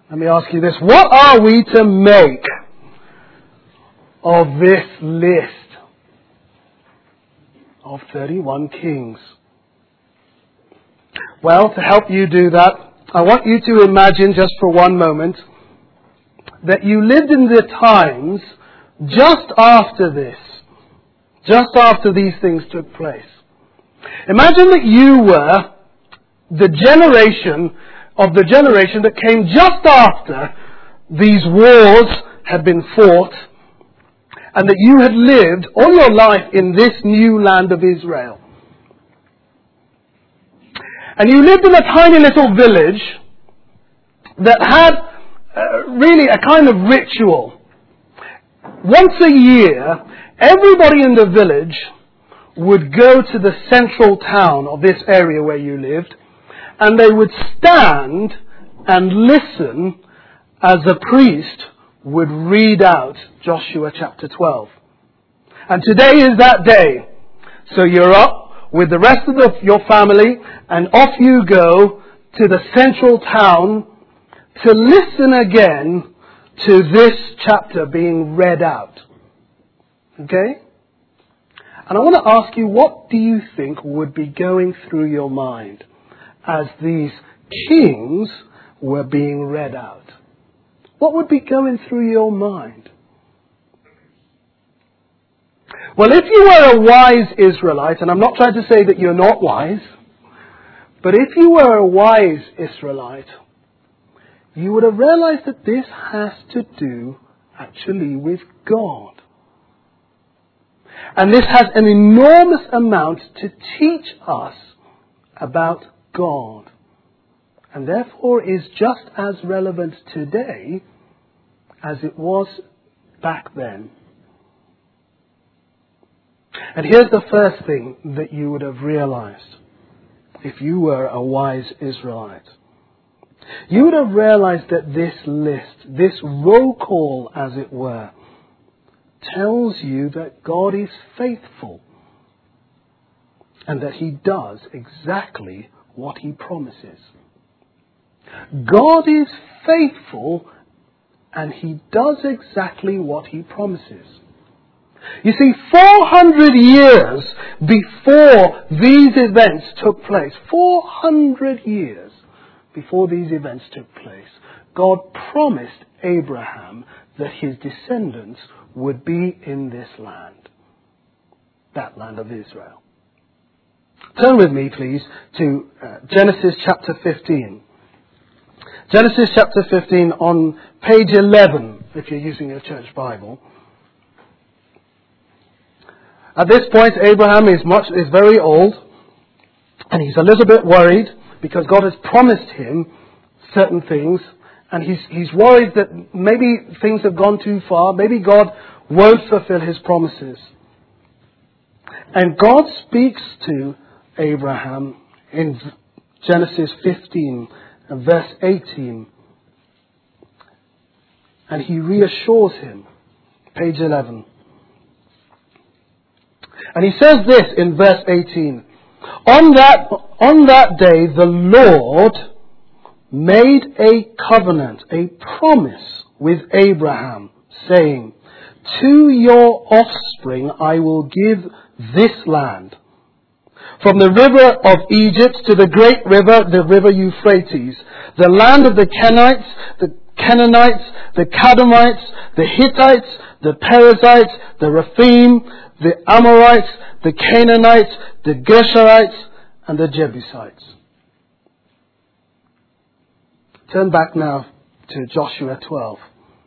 Let me ask you this. What are we to make of this list of 31 kings? Well, to help you do that, I want you to imagine just for one moment that you lived in the times just after this, just after these things took place. Imagine that you were the generation that came just after these wars had been fought, and that you had lived all your life in this new land of Israel. And you lived in a tiny little village that had really a kind of ritual. Once a year, everybody in the village would go to the central town of this area where you lived, and they would stand and listen as a priest would read out Joshua chapter 12. And today is that day. So you're up with the rest of your family, and off you go to the central town to listen again to this chapter being read out. Okay? And I want to ask you, what do you think would be going through your mind as these kings were being read out? What would be going through your mind? Well, if you were a wise Israelite, and I'm not trying to say that you're not wise, but if you were a wise Israelite, you would have realized that this has to do actually with God. And this has an enormous amount to teach us about God. And therefore is just as relevant today as it was back then. And here's the first thing that you would have realized if you were a wise Israelite. You would have realized that this list, this roll call as it were, tells you that God is faithful and that He does exactly what He promises. God is faithful and He does exactly what He promises. You see, 400 years before these events took place, 400 years before these events took place, God promised Abraham that his descendants would be in this land, that land of Israel. Turn with me, please, to Genesis chapter 15. Genesis chapter 15 on page 11, if you're using your church Bible. At this point, Abraham is very old, and he's a little bit worried because God has promised him certain things, and he's worried that maybe things have gone too far, maybe God won't fulfill His promises. And God speaks to Abraham in Genesis 15, verse 18, and He reassures him. Page 11. And He says this in verse 18. On that day the Lord made a covenant, a promise with Abraham, saying, to your offspring I will give this land, from the river of Egypt to the great river, the river Euphrates, the land of the Kenites, the Canaanites, the Kadmonites, the Hittites, the Perizzites, the Rephaim, the Amorites, the Canaanites, the Gershonites, and the Jebusites. Turn back now to Joshua 12.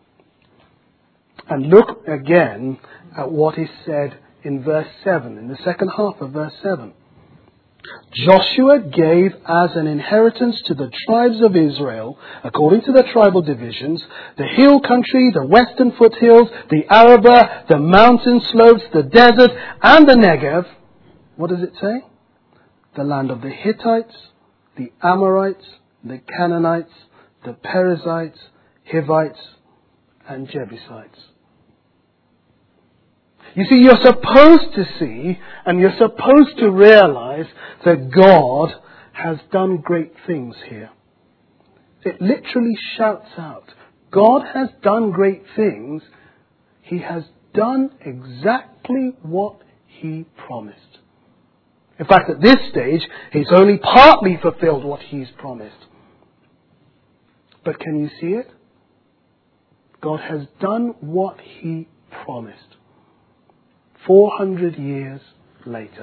And look again at what is said in verse 7, in the second half of verse 7. Joshua gave as an inheritance to the tribes of Israel, according to the tribal divisions, the hill country, the western foothills, the Arabah, the mountain slopes, the desert, and the Negev. What does it say? The land of the Hittites, the Amorites, the Canaanites, the Perizzites, Hivites, and Jebusites. You see, you're supposed to see and you're supposed to realize that God has done great things here. It literally shouts out, God has done great things. He has done exactly what He promised. In fact, at this stage, He's only partly fulfilled what He's promised. But can you see it? God has done what He promised. 400 years later.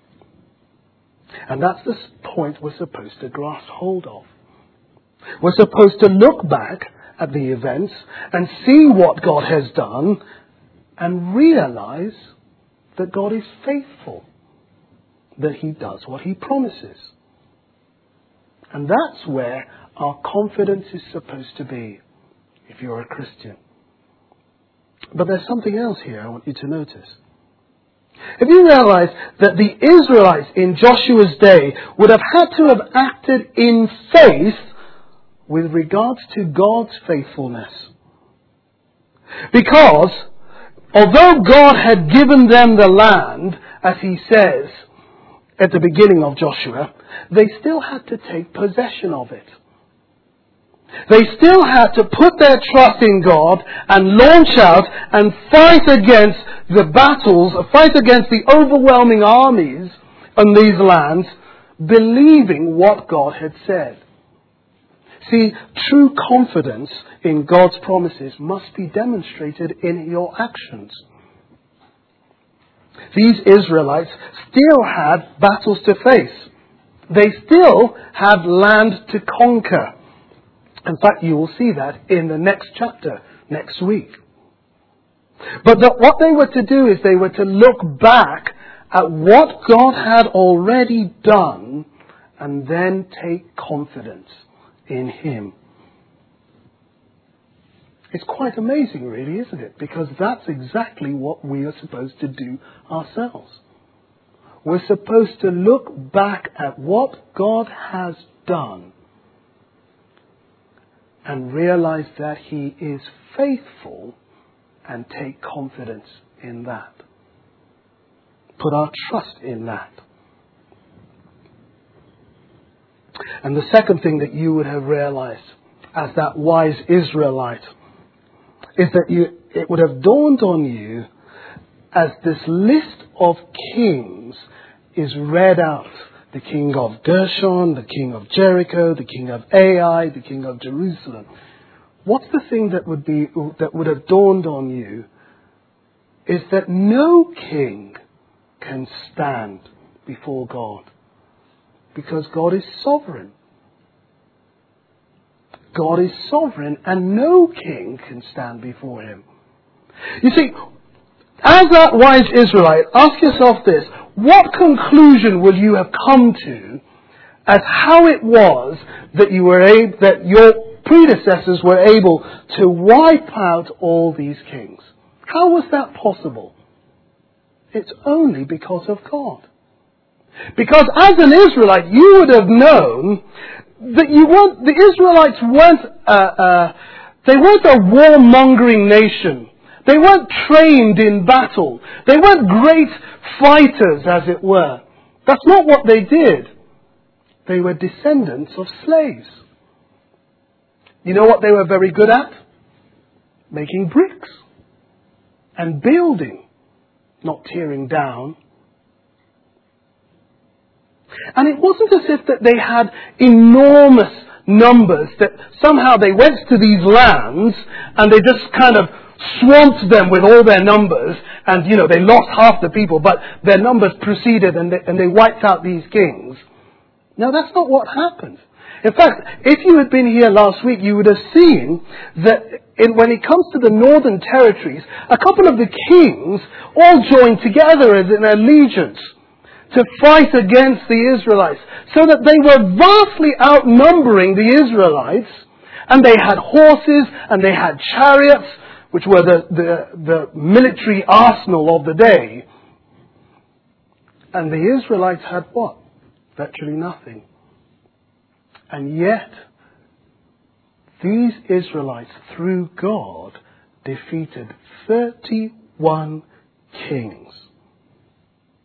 And that's the point we're supposed to grasp hold of. We're supposed to look back at the events and see what God has done and realize that God is faithful, that He does what He promises. And that's where our confidence is supposed to be, if you're a Christian. But there's something else here I want you to notice. If you realize that the Israelites in Joshua's day would have had to have acted in faith with regards to God's faithfulness. Because although God had given them the land, as He says at the beginning of Joshua, they still had to take possession of it. They still had to put their trust in God and launch out and fight against the battles, fight against the overwhelming armies on these lands, believing what God had said. See, true confidence in God's promises must be demonstrated in your actions. These Israelites still had battles to face. They still had land to conquer. In fact, you will see that in the next chapter, next week. But what they were to do is they were to look back at what God had already done and then take confidence in Him. It's quite amazing, really, isn't it? Because that's exactly what we are supposed to do ourselves. We're supposed to look back at what God has done and realize that He is faithful and take confidence in that. Put our trust in that. And the second thing that you would have realized as that wise Israelite is that it would have dawned on you as this list of kings is read out. The king of Gershon, the king of Jericho, the king of Ai, the king of Jerusalem. What's the thing that would have dawned on you is that no king can stand before God. Because God is sovereign. God is sovereign and no king can stand before Him. You see, as that wise Israelite, ask yourself this. What conclusion will you have come to as how it was that that your predecessors were able to wipe out all these kings? How was that possible? It's only because of God. Because as an Israelite, you would have known that the Israelites weren't a warmongering nation. They weren't trained in battle. They weren't great fighters, as it were. That's not what they did. They were descendants of slaves. You know what they were very good at? Making bricks and building, not tearing down. And it wasn't as if that they had enormous numbers, that somehow they went to these lands and they just kind of swamped them with all their numbers and, they lost half the people, but their numbers proceeded and they wiped out these kings. No, that's not what happened. In fact, if you had been here last week, you would have seen that when it comes to the northern territories, a couple of the kings all joined together as an allegiance to fight against the Israelites, so that they were vastly outnumbering the Israelites, and they had horses and they had chariots, which were the military arsenal of the day. And the Israelites had what? Virtually nothing. And yet, these Israelites, through God, defeated 31 kings.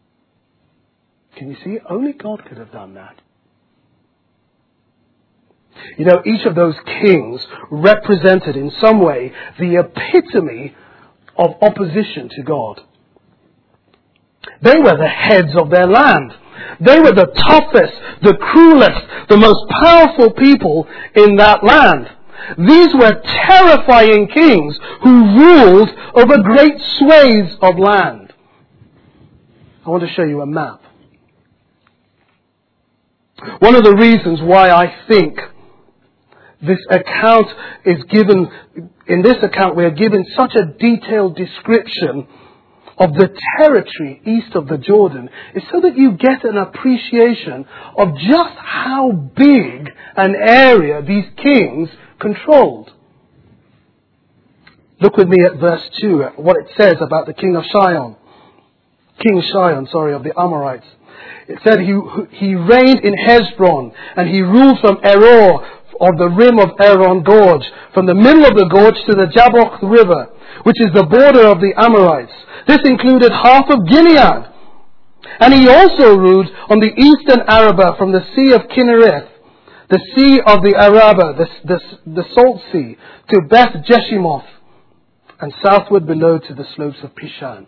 Can you see? Only God could have done that. You know, each of those kings represented in some way the epitome of opposition to God. They were the heads of their land. They were the toughest, the cruelest, the most powerful people in that land. These were terrifying kings who ruled over great swathes of land. I want to show you a map. One of the reasons why I think this account is given, in this account we are given such a detailed description of the territory east of the Jordan, is so that you get an appreciation of just how big an area these kings controlled. Look with me at verse 2, at what it says about the king Sihon, of the Amorites. It said he reigned in Hezron, and he ruled from Eror, of the rim of Aaron Gorge, from the middle of the gorge to the Jabbok River, which is the border of the Amorites. This included half of Gilead. And he also ruled on the eastern Arabah from the Sea of Kinnereth, the Sea of the Arabah, the Salt Sea, to Beth Jeshimoth, and southward below to the slopes of Pishan.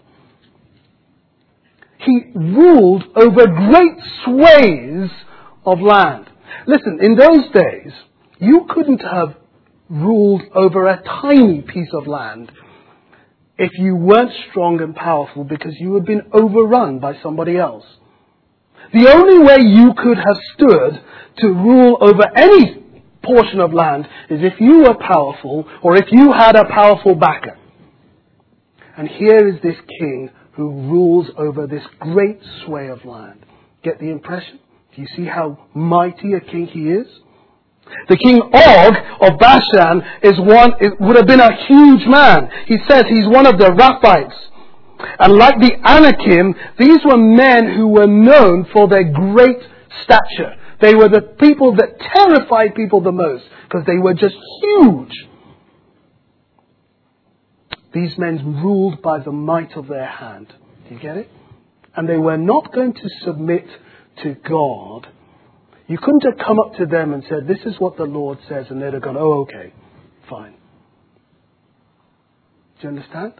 He ruled over great swathes of land. Listen, in those days, you couldn't have ruled over a tiny piece of land if you weren't strong and powerful because you had been overrun by somebody else. The only way you could have stood to rule over any portion of land is if you were powerful or if you had a powerful backer. And here is this king who rules over this great swathe of land. Get the impression? Do you see how mighty a king he is? The king Og of Bashan would have been a huge man. He says he's one of the Raphites. And like the Anakim, these were men who were known for their great stature. They were the people that terrified people the most because they were just huge. These men ruled by the might of their hand. Do you get it? And they were not going to submit to God. You couldn't have come up to them and said, this is what the Lord says, and they'd have gone, oh, okay, fine. Do you understand?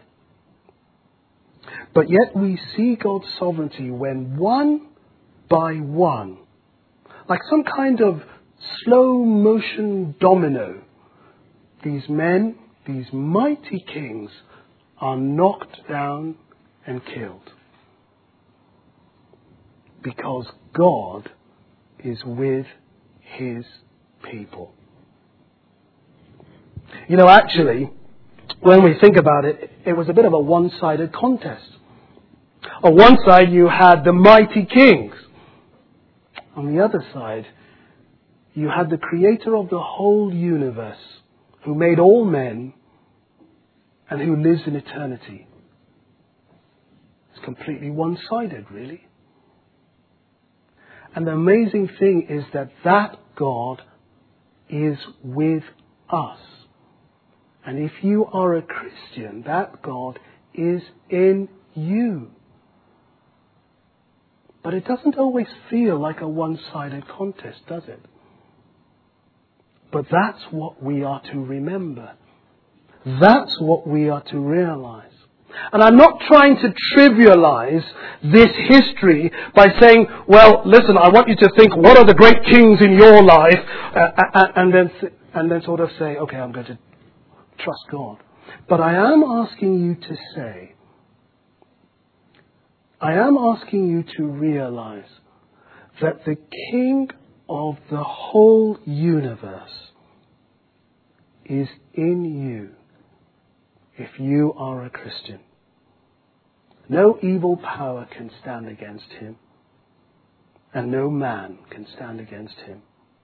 But yet we see God's sovereignty when one by one, like some kind of slow motion domino, these men, these mighty kings, are knocked down and killed. Because God is with his people. You know, actually, when we think about it, it was a bit of a one-sided contest. On one side you had the mighty kings. On the other side, you had the creator of the whole universe, who made all men and who lives in eternity. It's completely one-sided, really. And the amazing thing is that God is with us. And if you are a Christian, that God is in you. But it doesn't always feel like a one-sided contest, does it? But that's what we are to remember. That's what we are to realize. And I'm not trying to trivialize this history by saying, well, listen, I want you to think, what are the great kings in your life? And then sort of say, okay, I'm going to trust God. But I am asking you to say, I am asking you to realize that the King of the whole universe is in you if you are a Christian. No evil power can stand against him, and no man can stand against him.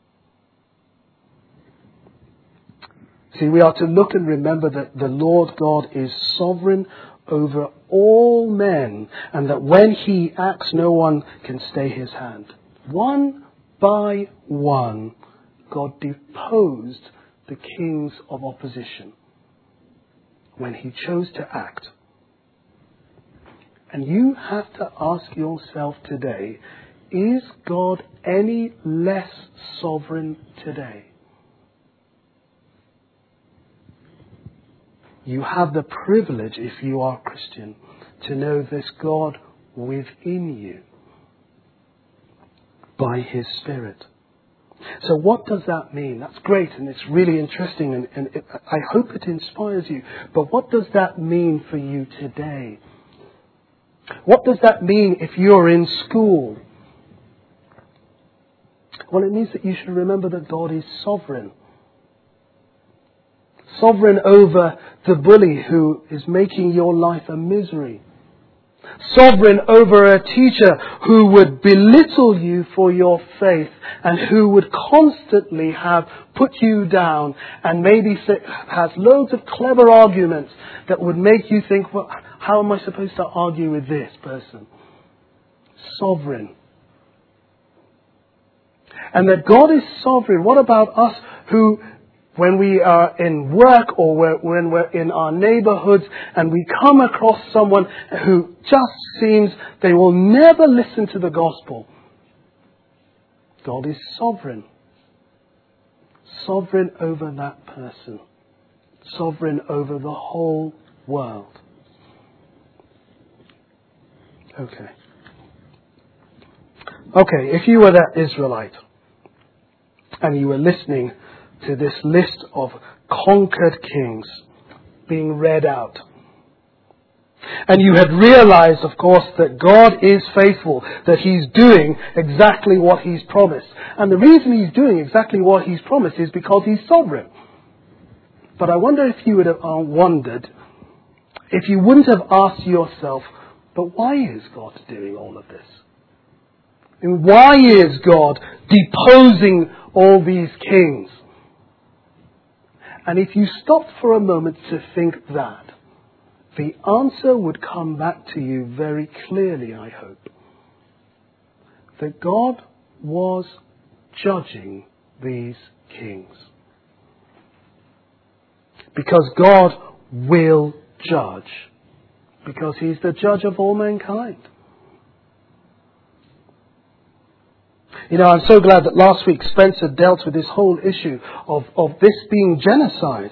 See, we are to look and remember that the Lord God is sovereign over all men, and that when he acts, no one can stay his hand. One by one, God deposed the kings of opposition when he chose to act. And you have to ask yourself today, is God any less sovereign today? You have the privilege, if you are a Christian, to know this God within you by His Spirit. So what does that mean? That's great and it's really interesting and I hope it inspires you. But what does that mean for you today? What does that mean if you're in school? Well, it means that you should remember that God is sovereign. Sovereign over the bully who is making your life a misery. Sovereign over a teacher who would belittle you for your faith and who would constantly have put you down and maybe has loads of clever arguments that would make you think, well, how am I supposed to argue with this person? Sovereign. And that God is sovereign. What about us who, when we are in work or when we're in our neighborhoods and we come across someone who just seems they will never listen to the gospel? God is sovereign. Sovereign over that person. Sovereign over the whole world. Okay, if you were that Israelite and you were listening to this list of conquered kings being read out, and you had realized, of course, that God is faithful, that He's doing exactly what He's promised. And the reason He's doing exactly what He's promised is because He's sovereign. But I wonder if you would have wondered, if you wouldn't have asked yourself, but why is God doing all of this? And why is God deposing all these kings? And if you stopped for a moment to think that, the answer would come back to you very clearly, I hope. That God was judging these kings. Because God will judge. Because He's the judge of all mankind. You know, I'm so glad that last week Spencer dealt with this whole issue of this being genocide.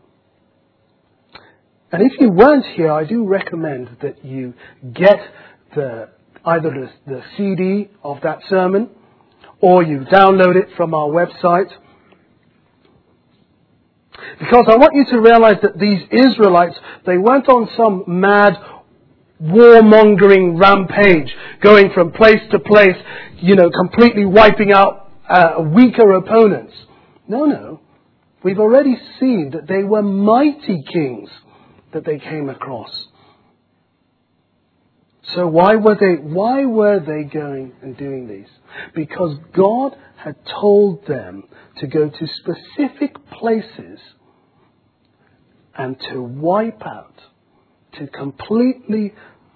And if you weren't here, I do recommend that you get either the CD of that sermon or you download it from our website. Because I want you to realize that these Israelites, they weren't on some mad warmongering rampage, going from place to place, completely wiping out weaker opponents. No. We've already seen that they were mighty kings that they came across. So why were they going and doing these? Because God had told them to go to specific places and to wipe out, to completely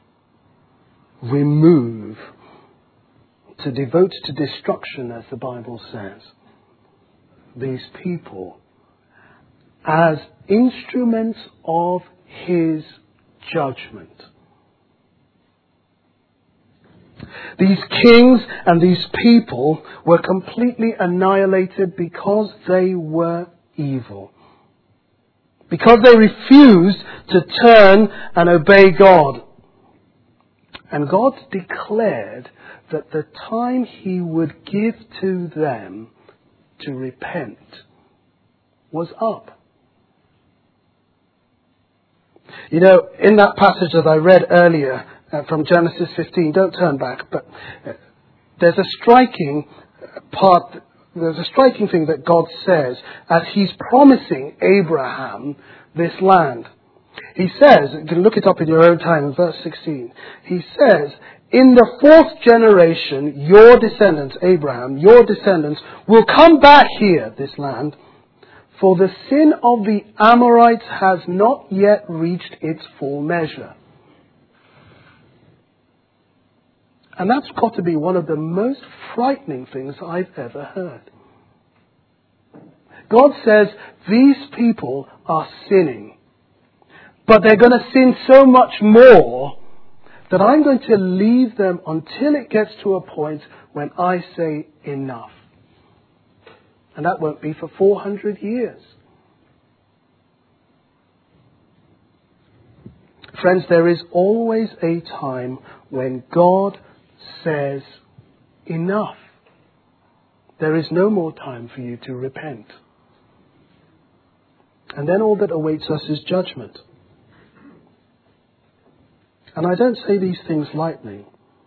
remove, to devote to destruction, as the Bible says, these people as instruments of His judgment. These kings and these people were completely annihilated because they were evil. Because they refused to turn and obey God. And God declared that the time He would give to them to repent was up. In that passage that I read earlier from Genesis 15, don't turn back, but there's a striking thing that God says as He's promising Abraham this land. He says, you can look it up in your own time in verse 16. He says, in the fourth generation, your descendants, Abraham, your descendants will come back here, this land, for the sin of the Amorites has not yet reached its full measure. And that's got to be one of the most frightening things I've ever heard. God says these people are sinning. But they're going to sin so much more that I'm going to leave them until it gets to a point when I say enough. And that won't be for 400 years. Friends, there is always a time when God says, enough. There is no more time for you to repent. And then all that awaits us is judgment. And I don't say these things lightly.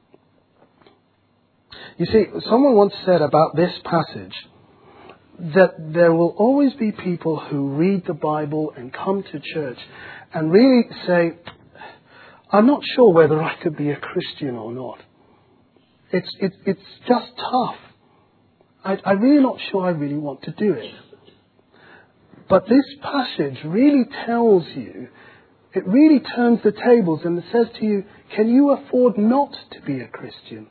You see, someone once said about this passage that there will always be people who read the Bible and come to church and really say, I'm not sure whether I could be a Christian or not. It's just tough. I'm really not sure I really want to do it. But this passage really tells you, it really turns the tables and it says to you, can you afford not to be a Christian?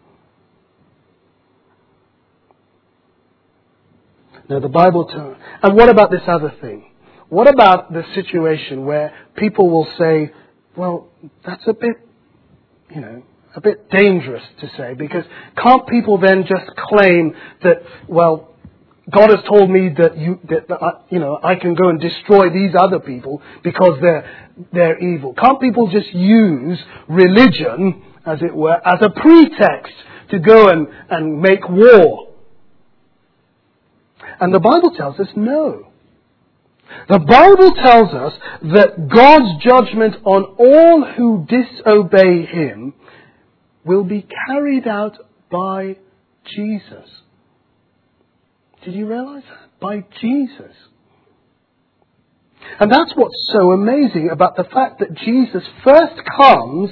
Now the Bible tells. And what about this other thing? What about the situation where people will say, well, that's a bit dangerous to say, because can't people then just claim that, well, God has told me that I can go and destroy these other people because they're evil. Can't people just use religion, as it were, as a pretext to go and make war? And the Bible tells us no. The Bible tells us that God's judgment on all who disobey Him will be carried out by Jesus. Did you realize that? By Jesus. And that's what's so amazing about the fact that Jesus first comes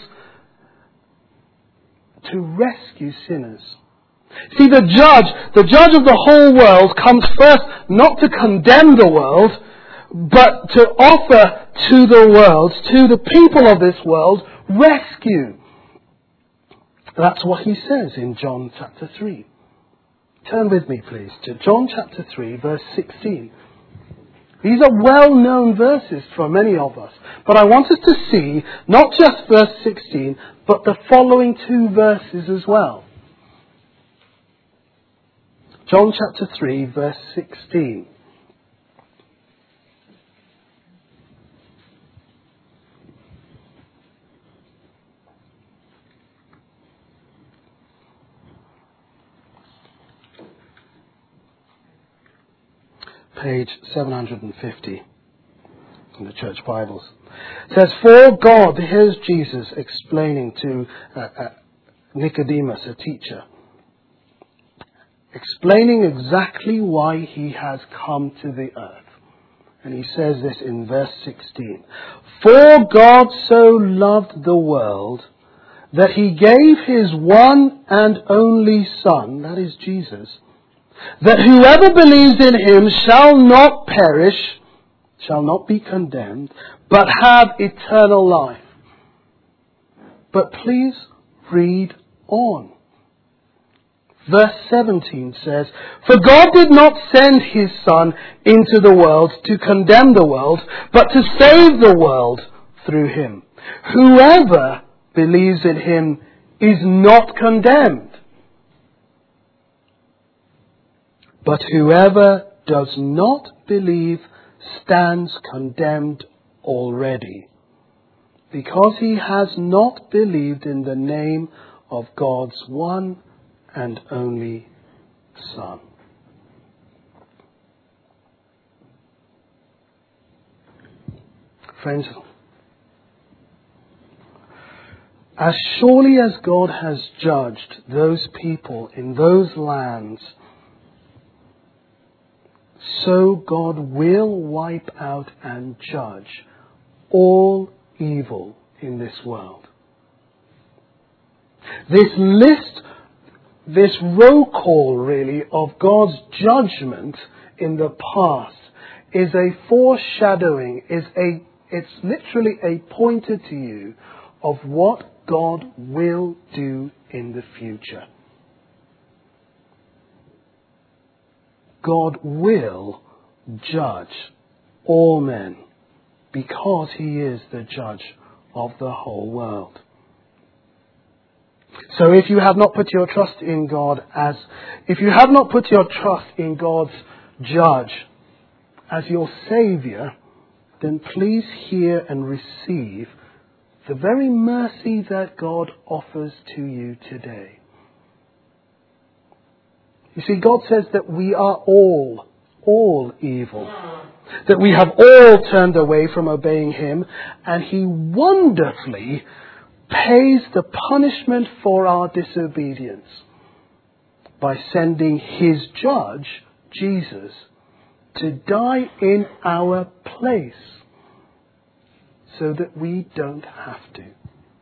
to rescue sinners. See, the judge of the whole world comes first not to condemn the world, but to offer to the world, to the people of this world, rescue. That's what he says in John chapter 3. Turn with me, please, to John chapter 3, verse 16. These are well-known verses for many of us. But I want us to see not just verse 16, but the following two verses as well. John chapter 3, verse 16. Page 750 in the Church Bibles. It says, for God, here's Jesus explaining to Nicodemus, a teacher, explaining exactly why he has come to the earth. And he says this in verse 16. For God so loved the world that he gave his one and only Son, that is Jesus, that whoever believes in him shall not perish, shall not be condemned, but have eternal life. But please read on. Verse 17 says, for God did not send his Son into the world to condemn the world, but to save the world through him. Whoever believes in him is not condemned. But whoever does not believe stands condemned already, because he has not believed in the name of God's one and only Son. Friends, as surely as God has judged those people in those lands, so God will wipe out and judge all evil in this world. This list, this roll call really of God's judgment in the past is a foreshadowing, it's literally a pointer to you of what God will do in the future. God will judge all men because he is the judge of the whole world. So if you have not put your trust in God if you have not put your trust in God's judge as your Saviour, then please hear and receive the very mercy that God offers to you today. You see, God says that we are all evil. That we have all turned away from obeying Him, and He wonderfully pays the punishment for our disobedience by sending His judge, Jesus, to die in our place so that we don't have to.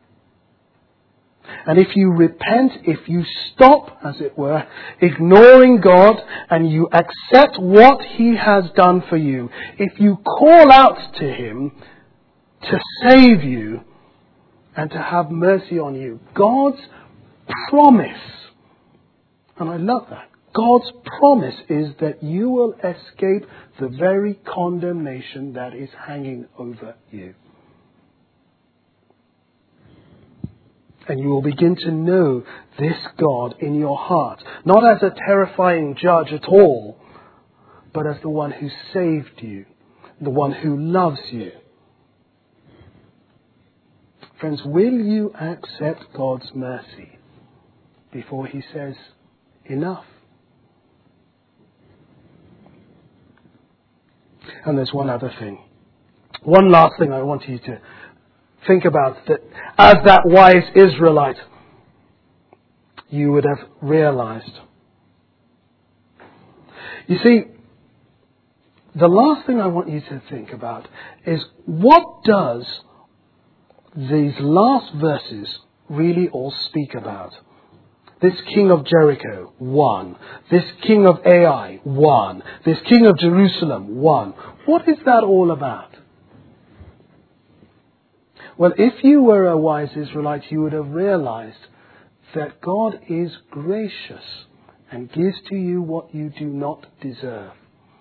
And if you repent, if you stop, as it were, ignoring God and you accept what He has done for you, if you call out to Him to save you and to have mercy on you, God's promise, and I love that, God's promise is that you will escape the very condemnation that is hanging over you. And you will begin to know this God in your heart, not as a terrifying judge at all, but as the one who saved you, the one who loves you. Friends, will you accept God's mercy before He says, enough? And there's one other thing. One last thing I want you to think about, that as that wise Israelite, you would have realized. You see, the last thing I want you to think about is, what does these last verses really all speak about? This king of Jericho, one. This king of Ai, one. This king of Jerusalem, one. What is that all about? Well, if you were a wise Israelite, you would have realized that God is gracious and gives to you what you do not deserve.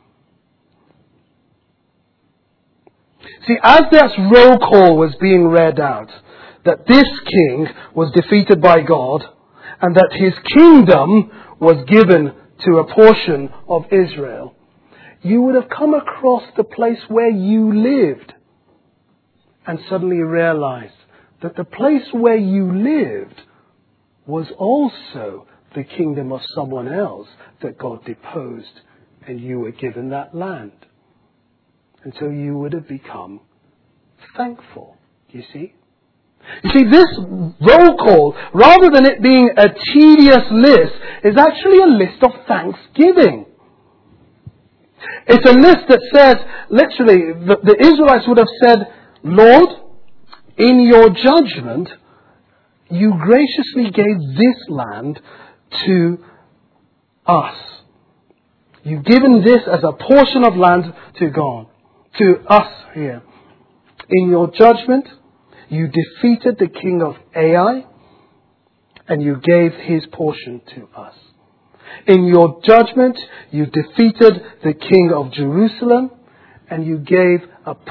See, as that roll call was being read out, that this king was defeated by God, and that his kingdom was given to a portion of Israel, you would have come across the place where you lived and suddenly realized that the place where you lived was also the kingdom of someone else that God deposed, and you were given that land. And so you would have become thankful, you see. You see, this roll call, rather than it being a tedious list, is actually a list of thanksgiving. It's a list that says, literally, the Israelites would have said, Lord, in your judgment, you graciously gave this land to us. You've given this as a portion of land to God, to us here. In your judgment, you defeated the king of Ai, and you gave his portion to us. In your judgment, you defeated the king of Jerusalem, and you gave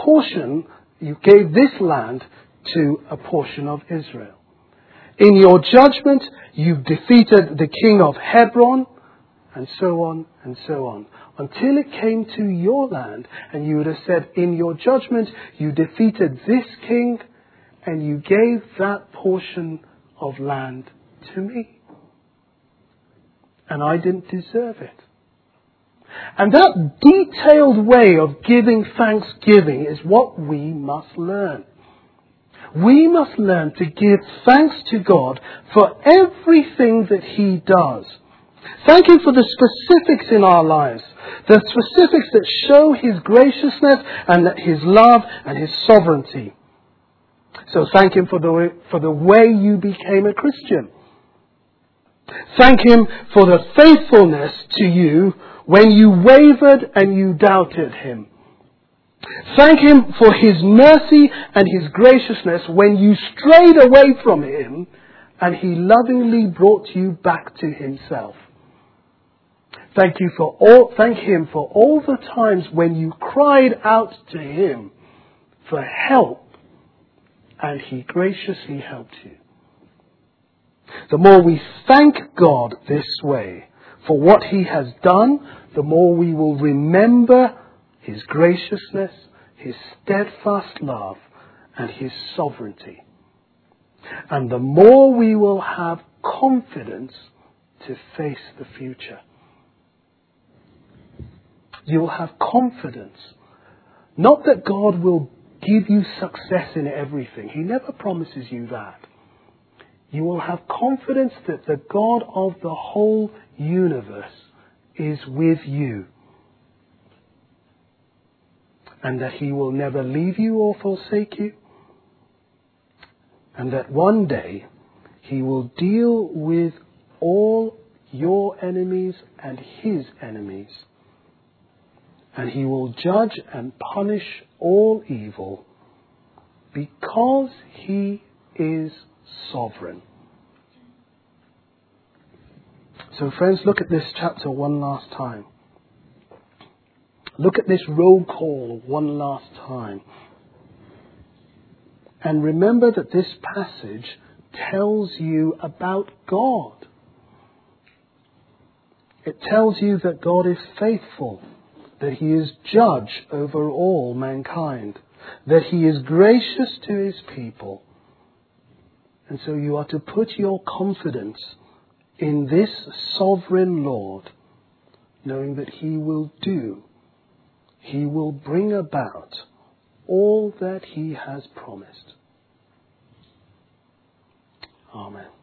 this land to a portion of Israel. In your judgment, you defeated the king of Hebron, and so on and so on, until it came to your land, and you would have said, in your judgment, you defeated this king, and you gave that portion of land to me. And I didn't deserve it. And that detailed way of giving thanksgiving is what we must learn. We must learn to give thanks to God for everything that He does. Thank Him for the specifics in our lives. The specifics that show His graciousness and His love and His sovereignty. So thank Him for the way you became a Christian. Thank Him for the faithfulness to you when you wavered and you doubted Him. Thank Him for His mercy and His graciousness when you strayed away from Him and He lovingly brought you back to Himself. Thank Him for all the times when you cried out to Him for help and He graciously helped you. The more we thank God this way for what He has done, the more we will remember His graciousness, His steadfast love, and His sovereignty. And the more we will have confidence to face the future. You'll have confidence. Not that God will give you success in everything. He never promises you that. You will have confidence that the God of the whole universe is with you. And that He will never leave you or forsake you. And that one day He will deal with all your enemies and His enemies. And He will judge and punish all evil because He is sovereign. So friends, look at this chapter one last time. Look at this roll call one last time. And remember that this passage tells you about God. It tells you that God is faithful, that He is judge over all mankind, that He is gracious to His people. And so you are to put your confidence in this sovereign Lord, knowing that He will do, He will bring about all that He has promised. Amen.